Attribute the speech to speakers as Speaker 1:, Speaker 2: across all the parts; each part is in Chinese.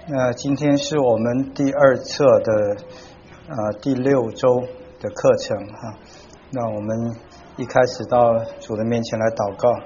Speaker 1: 那今天是我们第二册的第6周的课程哈。那我们一开始到主的面前来祷告。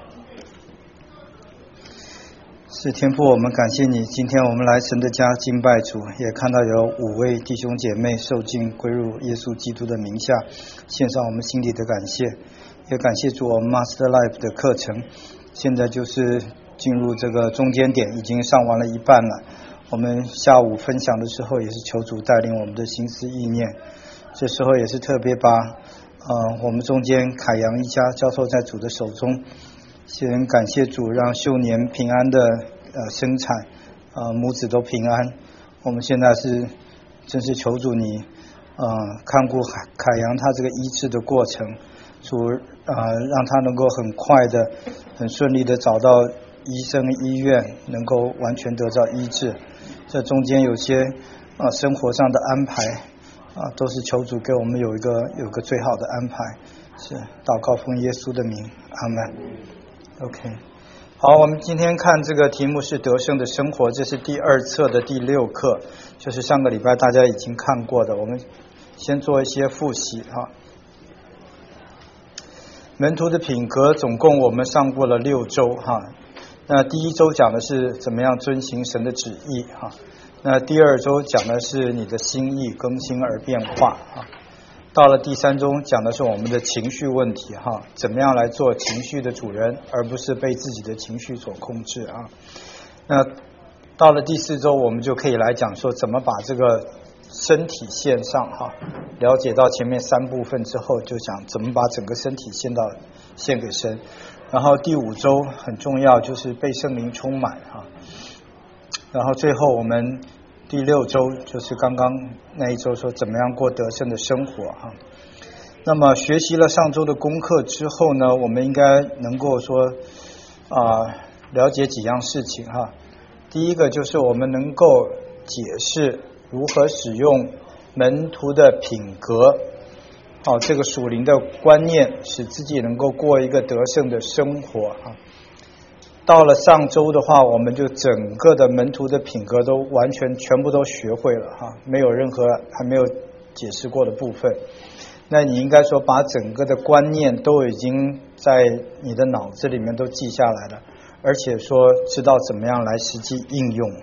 Speaker 1: 是天父，我们感谢你，今天我们来神的家敬拜主，也看到有5位弟兄姐妹受浸归入耶稣基督的名下，献上我们心里的感谢，也感谢主我们 Master Life 的课程，现在就是进入这个中间点，已经上完了一半了。我们下午分享的时候，也是求主带领我们的心思意念，这时候也是特别把我们中间凯阳一家交托在主的手中，先感谢主让秀年平安的生产，母子都平安。我们现在是真是求主你看顾凯阳他这个医治的过程，主让他能够很快的很顺利的找到医生医院，能够完全得到医治。这中间有些生活上的安排都是求主给我们有一个最好的安排。是祷告奉耶稣的名，阿们。OK， 好，我们今天看这个题目是得胜的生活，这是第2册的第6课，就是上个礼拜大家已经看过的。我们先做一些复习门徒的品格总共我们上过了6周那第1周讲的是怎么样遵行神的旨意那第2周讲的是你的心意更新而变化到了第3周讲的是我们的情绪问题怎么样来做情绪的主人，而不是被自己的情绪所控制那到了第4周我们就可以来讲说怎么把这个身体献上了解到前面3部分之后，就讲怎么把整个身体献给神。然后第5周很重要，就是被圣灵充满然后最后我们第6周就是刚刚那一周说怎么样过得胜的生活那么学习了上周的功课之后呢，我们应该能够说了解几样事情第一个就是我们能够解释如何使用门徒的品格这个属灵的观念，使自己能够过一个得胜的生活到了上周的话，我们就整个的门徒的品格都全部都学会了没有任何还没有解释过的部分。那你应该说把整个的观念都已经在你的脑子里面都记下来了，而且说知道怎么样来实际应用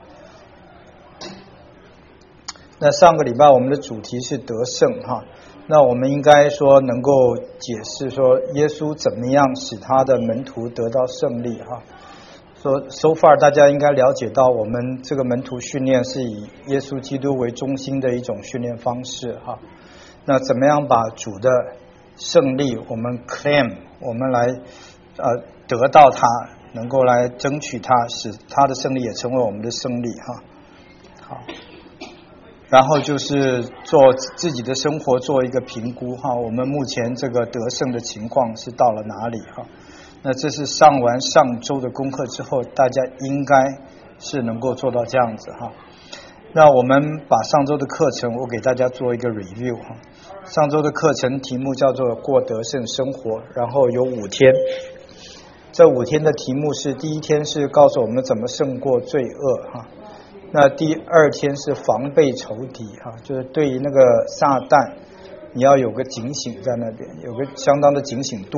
Speaker 1: 那上个礼拜我们的主题是得胜那我们应该说能够解释说耶稣怎么样使他的门徒得到胜利说 so far 大家应该了解到我们这个门徒训练是以耶稣基督为中心的一种训练方式那怎么样把主的胜利我们 claim 我们来得到它，能够来争取它，使他的胜利也成为我们的胜利好，然后就是做自己的生活做一个评估我们目前这个得胜的情况是到了哪里那这是上完上周的功课之后，大家应该是能够做到这样子那我们把上周的课程我给大家做一个 review上周的课程题目叫做过得胜生活，然后有5天，这5天的题目是第1天是告诉我们怎么胜过罪恶那第2天是防备仇敌就是对于那个撒旦你要有个警醒在那边，有个相当的警醒度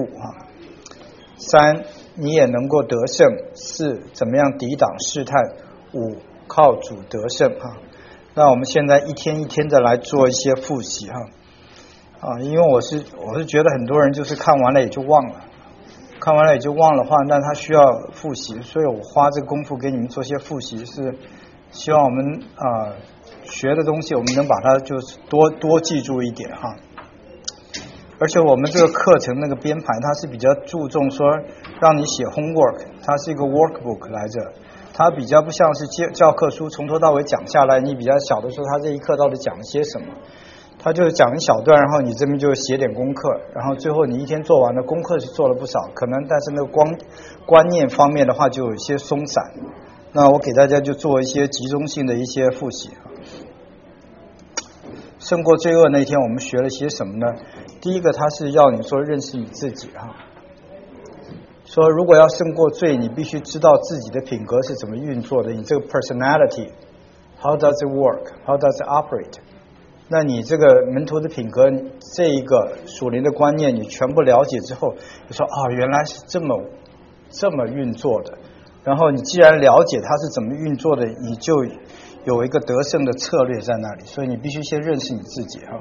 Speaker 1: 3你也能够得胜，4怎么样抵挡试探，5靠主得胜那我们现在一天一天的来做一些复习因为我是觉得很多人就是看完了也就忘了的话，那他需要复习，所以我花这个功夫给你们做些复习，是希望我们学的东西我们能把它就是多记住一点而且我们这个课程那个编排它是比较注重说让你写 homework， 它是一个 workbook 来着，它比较不像是教科书从头到尾讲下来，你比较晓得说它这一课到底讲了些什么，它就是讲一小段，然后你这边就写点功课，然后最后你一天做完了，功课是做了不少，可能但是那个观念方面的话就有一些松散，那我给大家就做一些集中性的一些复习胜过罪恶那天我们学了些什么呢？第一个他是要你说认识你自己说如果要胜过罪，你必须知道自己的品格是怎么运作的，你这个 personality How does it work? How does it operate? 那你这个门徒的品格这一个属灵的观念你全部了解之后，你说原来是这么运作的。然后你既然了解它是怎么运作的，你就有一个得胜的策略在那里，所以你必须先认识你自己哈。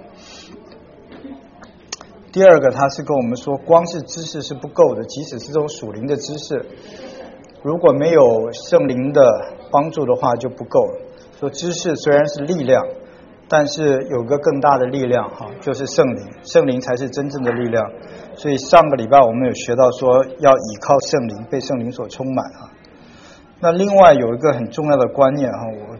Speaker 1: 第二个，他是跟我们说，光是知识是不够的，即使是这种属灵的知识，如果没有圣灵的帮助的话就不够。说知识虽然是力量，但是有个更大的力量哈，就是圣灵，圣灵才是真正的力量。所以上个礼拜我们有学到说，要倚靠圣灵，被圣灵所充满啊。那另外有一个很重要的观念哈，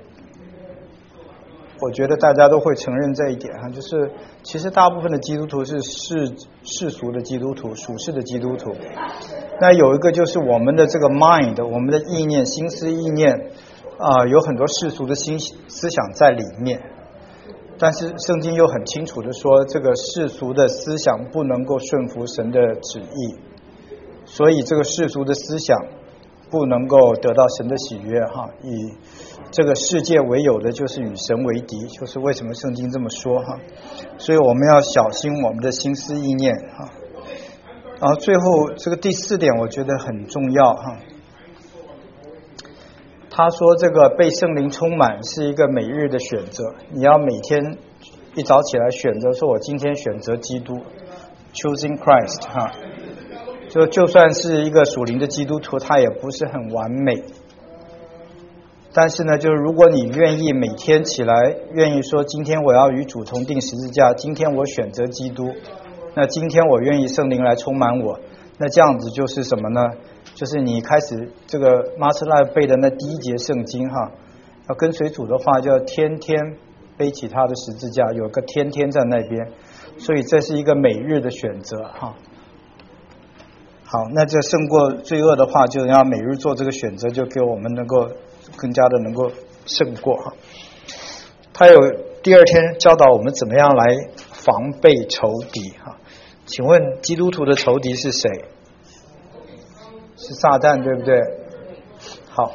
Speaker 1: 我觉得大家都会承认这一点哈，就是其实大部分的基督徒是世俗的基督徒，属世的基督徒。那有一个就是我们的这个 mind， 我们的意念、心思意念有很多世俗的思想在里面。但是圣经又很清楚的说，这个世俗的思想不能够顺服神的旨意，所以这个世俗的思想不能够得到神的喜悦哈。以这个世界为友的，就是与神为敌，就是为什么圣经这么说哈。所以我们要小心我们的心思意念哈。然后最后这个第4点，我觉得很重要哈。他说这个被圣灵充满是一个每日的选择，你要每天一早起来选择说，我今天选择基督 ，choosing Christ 哈。就算是一个属灵的基督徒，他也不是很完美。但是呢，就是如果你愿意每天起来，愿意说今天我要与主同定十字架，今天我选择基督，那今天我愿意圣灵来充满我，那这样子就是什么呢？就是你开始这个马斯赖背的那第1节圣经哈，要跟随主的话，就要天天背起他的十字架，有个天天在那边，所以这是一个每日的选择哈。好，那这胜过罪恶的话，就要每日做这个选择，就给我们能够更加的能够胜过哈。他有第2天教导我们怎么样来防备仇敌哈。请问基督徒的仇敌是谁？是撒旦，对不对？好，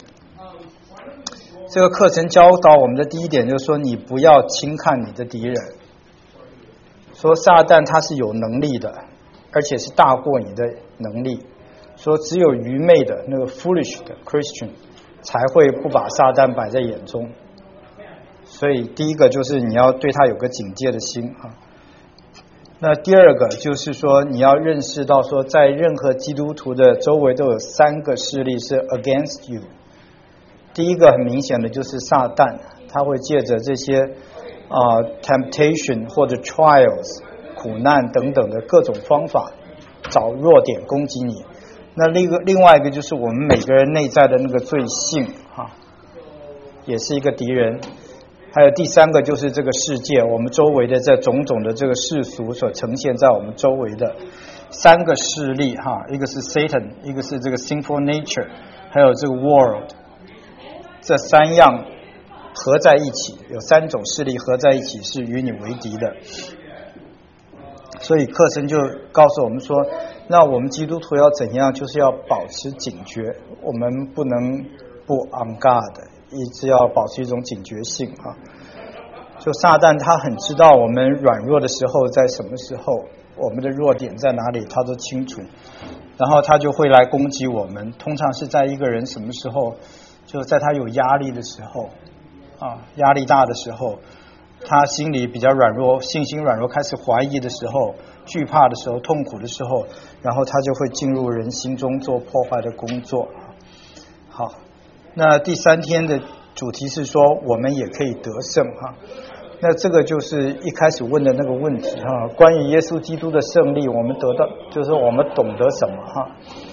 Speaker 1: 这个课程教导我们的第1点就是说，你不要轻看你的敌人。说撒旦他是有能力的，而且是大过你的能力。说只有愚昧的那个 foolish 的 Christian 才会不把撒旦摆在眼中。所以第一个就是你要对他有个警戒的心啊。那第2个就是说，你要认识到说，在任何基督徒的周围都有3个势力是 against you。第一个很明显的就是撒旦，他会借着这些temptation 或者 trials 苦难等等的各种方法找弱点攻击你。那另外一个就是我们每个人内在的那个罪性也是一个敌人。还有第3个就是这个世界，我们周围的这种种的这个世俗所呈现在我们周围的3个势力哈，一个是 Satan， 一个是这个 sinful nature， 还有这个 world， 这3样合在一起，有3种势力合在一起是与你为敌的。所以课程就告诉我们说，那我们基督徒要怎样，就是要保持警觉，我们不能不 on guard，一直要保持一种警觉性啊。就撒旦他很知道我们软弱的时候在什么时候，我们的弱点在哪里他都清楚，然后他就会来攻击我们。通常是在一个人什么时候，就在他有压力的时候压力大的时候，他心里比较软弱，信心软弱，开始怀疑的时候，惧怕的时候，痛苦的时候，然后他就会进入人心中做破坏的工作。好，那第3天的主题是说我们也可以得胜哈。那这个就是一开始问的那个问题哈，关于耶稣基督的胜利，我们得到就是我们懂得什么哈？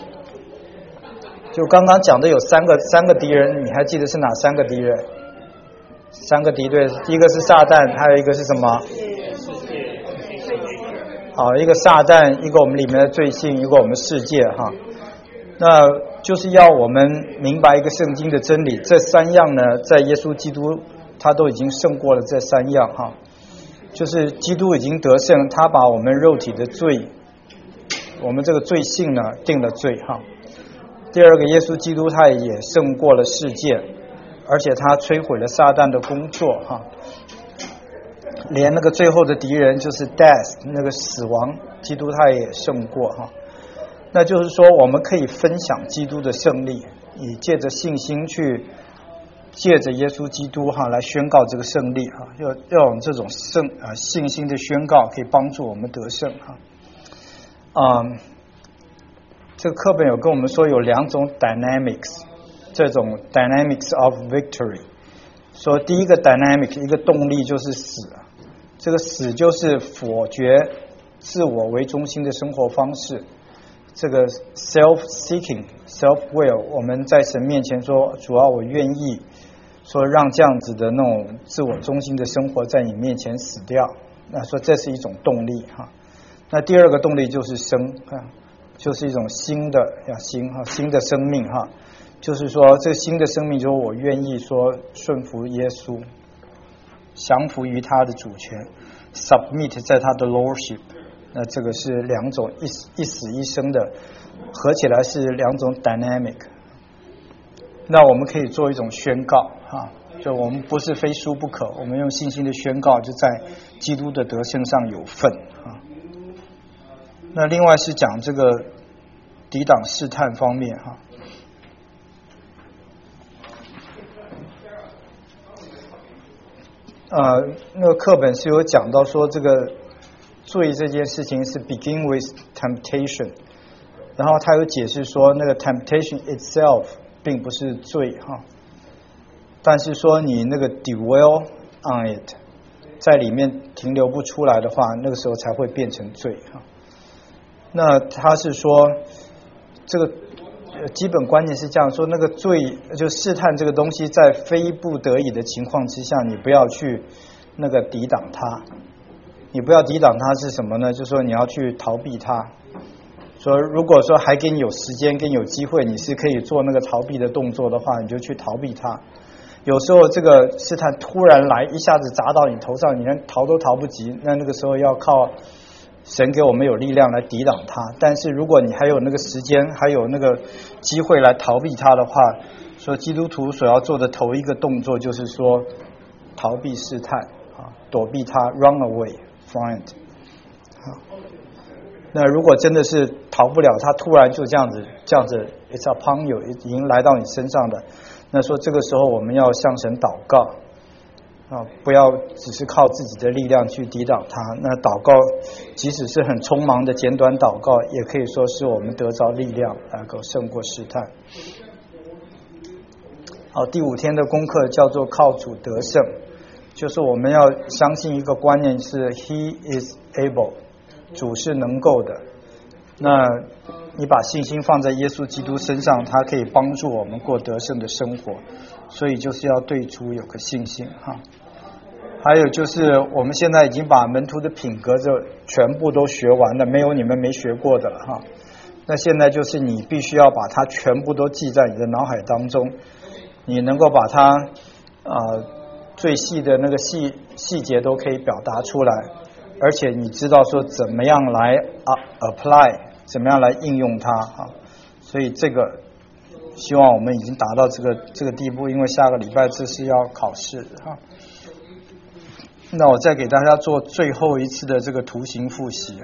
Speaker 1: 就刚刚讲的有三个敌人，你还记得是哪3个敌人？3个敌对，第一个是撒旦，还有一个是什么？好，一个撒旦，一个我们里面的罪性，一个我们世界哈。那就是要我们明白一个圣经的真理，这3样呢，在耶稣基督他都已经胜过了这3样哈。就是基督已经得胜，他把我们肉体的罪，我们这个罪性呢定了罪哈。第2个，耶稣基督他也胜过了世界， 而且他摧毁了撒旦的工作哈，连那个最后的敌人就是 death 那个死亡，基督他也胜过哈。那就是说我们可以分享基督的胜利，以借着信心去借着耶稣基督哈来宣告这个胜利哈，要有这种信心的宣告，可以帮助我们得胜哈。这个课本有跟我们说有2种 dynamics， 这种 dynamics of victory， 说第一个 dynamic 一个动力就是死，这个死就是否决自我为中心的生活方式，这个 self-seeking self will， 我们在神面前说主要我愿意说让这样子的那种自我中心的生活在你面前死掉，那说这是一种动力哈。那第二个动力就是生就是一种新的新的生命哈，就是说这个新的生命就是我愿意说顺服耶稣，降服于他的主权 submit 在他的 lordship， 那这个是2种一死一生的，合起来是2种 dynamic。 那我们可以做一种宣告就我们不是非输不可，我们用信心的宣告就在基督的得胜上有份那另外是讲这个抵挡试探方面那个课本是有讲到说这个罪这件事情是 begin with temptation， 然后他有解释说那个 temptation itself 并不是罪但是说你那个 dwell on it 在里面停留不出来的话，那个时候才会变成罪那他是说这个基本观念是这样说，那个罪就试探这个东西在非不得已的情况之下，你不要去那个抵挡它，你不要抵挡它是什么呢？就是说你要去逃避它，说如果说还给你有时间跟有机会，你是可以做那个逃避的动作的话，你就去逃避它。有时候这个试探突然来，一下子砸到你头上，你连逃都逃不及，那个时候要靠神给我们有力量来抵挡它。但是如果你还有那个时间，还有那个机会来逃避它的话，说基督徒所要做的头一个动作就是说逃避试探躲避它 run away from it 那如果真的是逃不了，它突然就这样子 it's upon you 已经来到你身上的，那说这个时候我们要向神祷告不要只是靠自己的力量去抵挡它。那祷告即使是很匆忙的简短祷告，也可以说是我们得着力量能够胜过试探。好，第5天的功课叫做靠主得胜，就是我们要相信一个观念是 He is able， 主是能够的。那你把信心放在耶稣基督身上，他可以帮助我们过得胜的生活，所以就是要对主有个信心还有就是我们现在已经把门徒的品格就全部都学完了，没有你们没学过的了那现在就是你必须要把它全部都记在你的脑海当中，你能够把它最细的那个细节都可以表达出来，而且你知道说怎么样来apply， 怎么样来应用它所以这个希望我们已经达到这个地步，因为下个礼拜这是要考试的那我再给大家做最后一次的这个图形复习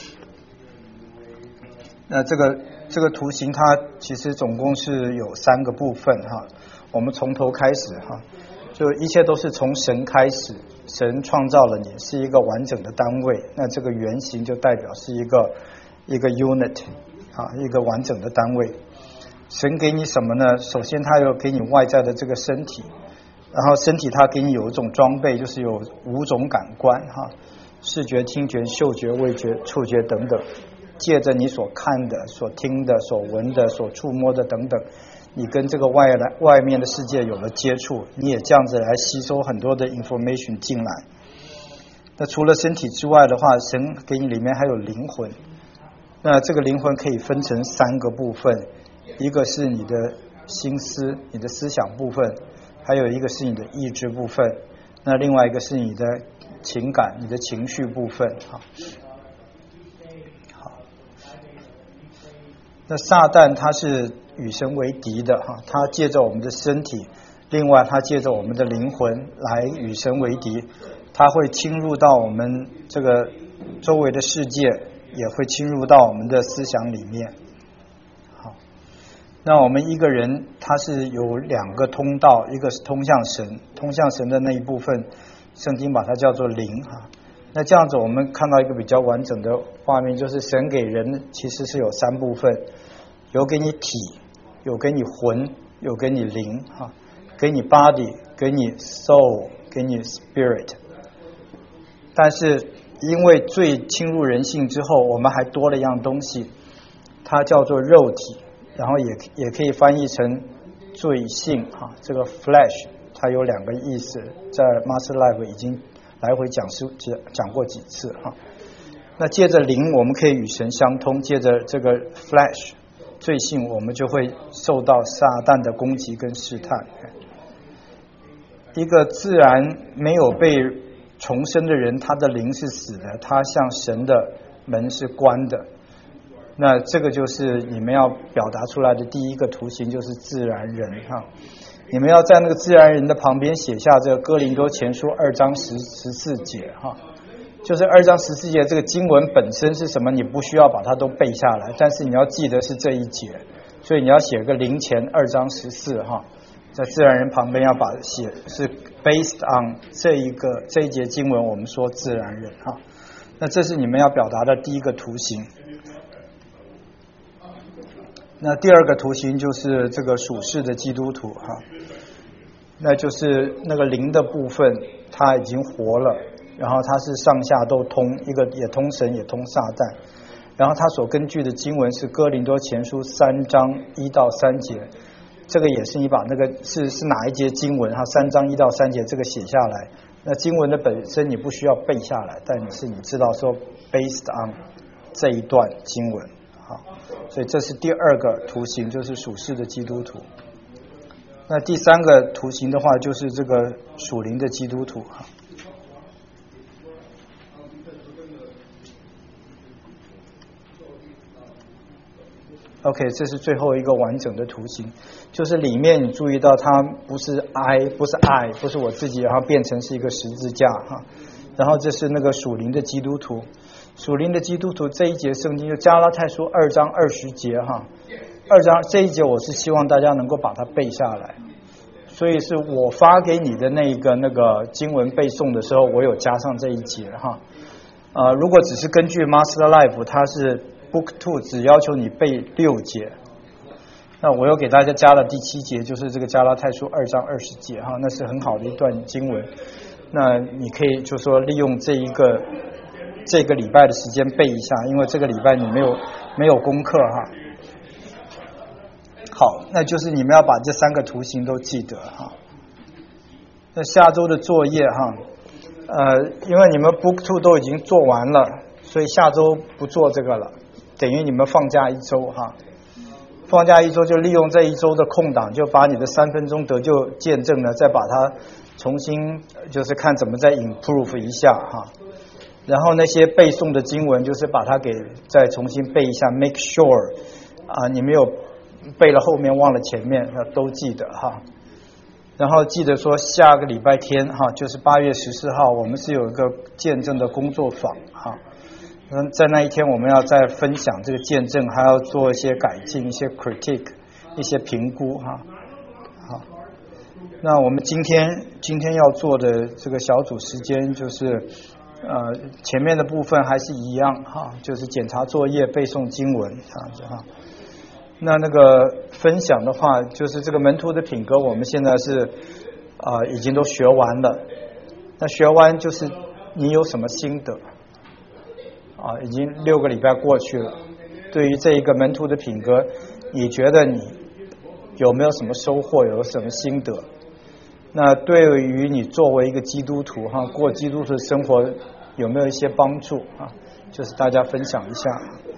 Speaker 1: 那这个图形它其实总共是有3个部分我们从头开始就一切都是从神开始，神创造了你是一个完整的单位，那这个圆形就代表是一个 unit 一个完整的单位。神给你什么呢？首先他有给你外在的这个身体，然后身体它给你有一种装备，就是有5种感官视觉、听觉、嗅觉、味觉、触觉等等，借着你所看的、所听的、所闻的、所触摸的等等，你跟这个外面的世界有了接触，你也这样子来吸收很多的 information 进来。那除了身体之外的话，神给你里面还有灵魂，那这个灵魂可以分成3个部分，一个是你的心思、你的思想部分，还有一个是你的意志部分，那另外一个是你的情感、你的情绪部分好，那撒旦他是与神为敌的他借着我们的身体另外他借着我们的灵魂来与神为敌，他会侵入到我们这个周围的世界，也会侵入到我们的思想里面。好，那我们一个人他是有两个通道，一个是通向神，通向神的那一部分圣经把它叫做灵哈。那这样子我们看到一个比较完整的画面，就是神给人其实是有三部分，有给你体，有给你魂，有给你灵哈，给你 body， 给你 soul， 给你 spirit。 但是因为罪侵入人性之后，我们还多了一样东西，它叫做肉体，然后也可以翻译成罪性哈。这个 flesh 它有两个意思，在 Master Life 已经来回讲过几次哈。那借着灵我们可以与神相通，借着这个 flesh 罪性我们就会受到撒旦的攻击跟试探。一个自然没有被重生的人，他的灵是死的，他向神的门是关的。那这个就是你们要表达出来的第一个图形，就是自然人哈。你们要在那个自然人的旁边写下这个哥林多前书2章14节哈，就是2章14节这个经文本身是什么，你不需要把它都背下来，但是你要记得是这一节，所以你要写个灵前2章14哈，在自然人旁边要把写是 based on 这一节经文，我们说自然人哈。那这是你们要表达的第一个图形。那第二个图形就是这个属世的基督徒哈，那就是那个灵的部分他已经活了，然后他是上下都通，一个也通神也通撒旦，然后他所根据的经文是哥林多前书3章1到3节，这个也是你把那个是哪一节经文哈，3章1到3节这个写下来，那经文的本身你不需要背下来，但是你知道说 based on 这一段经文。所以这是第二个图形，就是属世的基督徒。那第三个图形的话，就是这个属灵的基督徒。OK， 这是最后一个完整的图形，就是里面你注意到它不是 I， 不是我自己，然后变成是一个十字架哈。然后这是那个属灵的基督徒。属灵的基督徒这一节圣经就加拉太书2章20节哈，2章这一节我是希望大家能够把它背下来，所以是我发给你的那个经文背诵的时候，我有加上这一节哈。如果只是根据 Master Life， 它是 Book 2只要求你背6节，那我又给大家加了第7节，就是这个加拉太书2章20节哈，那是很好的一段经文。那你可以就说利用这个礼拜的时间背一下，因为这个礼拜你没有功课哈。好，那就是你们要把这3个图形都记得哈。那下周的作业哈，因为你们 Book 2都已经做完了，所以下周不做这个了，等于你们放假1周哈。放假1周就利用这1周的空档，就把你的3分钟得救见证呢，再把它重新就是看怎么再 improve 一下哈。然后那些背诵的经文，就是把它给再重新背一下 ，make sure 你没有背了后面忘了前面，那都记得哈。然后记得说下个礼拜天哈，就是8月14号，我们是有一个见证的工作坊哈。在那一天我们要再分享这个见证，还要做一些改进、一些 critique、一些评估哈。好，那我们今天要做的这个小组时间就是前面的部分还是一样哈，就是检查作业、背诵经文这样子哈。那个分享的话，就是这个门徒的品格，我们现在是已经都学完了。那学完就是你有什么心得已经6个礼拜过去了。对于这一个门徒的品格，你觉得你有没有什么收获，有什么心得？那对于你作为一个基督徒哈，过基督徒的生活有没有一些帮助啊？就是大家分享一下。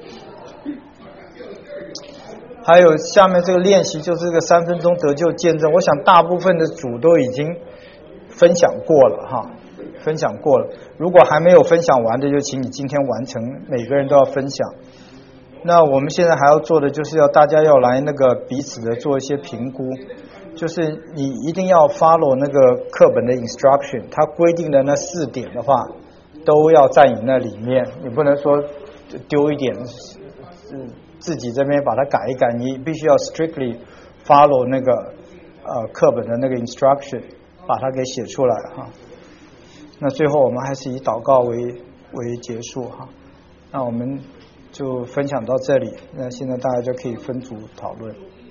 Speaker 1: 还有下面这个练习，就是这个3分钟得救见证，我想大部分的组都已经分享过了哈，分享过了。如果还没有分享完的，就请你今天完成，每个人都要分享。那我们现在还要做的就是大家要来那个彼此的做一些评估。 就是你一定要 follow 那个课本的 instruction， 它规定的那4点的话，都要在你那里面，你不能说丢一点，自己这边把它改一改，你必须要 strictly follow 那个课本的那个 instruction， 把它给写出来哈。那最后我们还是以祷告为结束哈。那我们就分享到这里，那现在大家就可以分组讨论。